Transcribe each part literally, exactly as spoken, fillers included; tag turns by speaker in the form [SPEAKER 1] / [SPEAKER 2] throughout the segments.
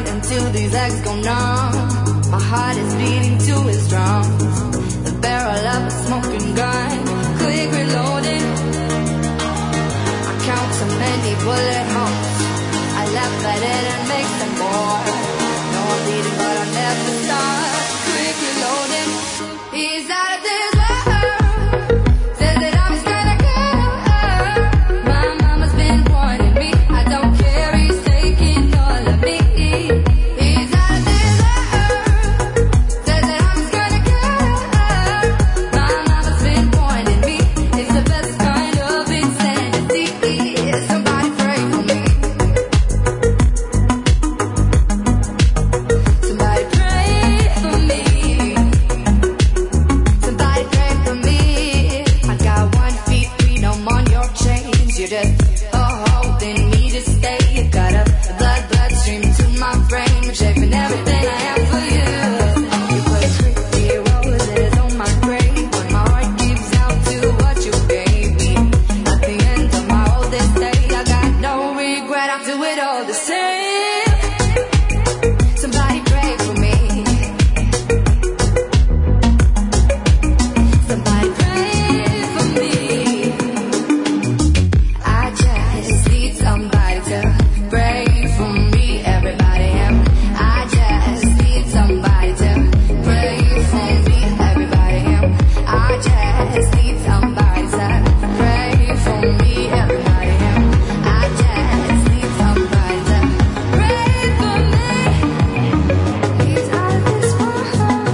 [SPEAKER 1] until these legs go numb. My heart is beating to its drums. The barrel of a smoking gun, quick reloading. I count so many bullet holes. I laugh at it and make some more. No, I'm bleeding, but I'll never stop. Quick reloading. He's out of this world. Says that I'm his kind of girl. My mama's been warning me. I don't care, he's taking all of me. He's out of this world. Says that I'm his kind of girl. My mama's been warning me. It's the best kind of insanity. Somebody pray for me. Somebody pray for me. Somebody pray for me. I got one feet, feet, I'm on your chains. You're just oh, holding me to stay. You got a blood, blood stream to my brain, shaping everything I am for you. You put pretty roses on my grave, but my heart gives out to what you gave me. At the end of my oldest day, I got no regret. I do it all the same. Somebody pray for me. Somebody pray for me. I just need somebody to pray for me. Everybody am. I just need somebody to pray for me. Everybody am. I just need somebody to pray for me. Everybody am. I just need somebody to pray for me. He's out of this world.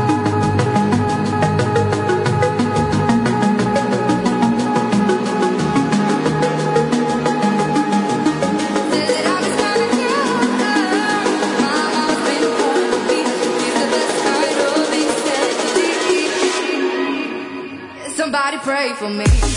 [SPEAKER 1] Says that I'm his kind of girl. My mama's been warning me. He's the best kind of insanity. Somebody pray for me.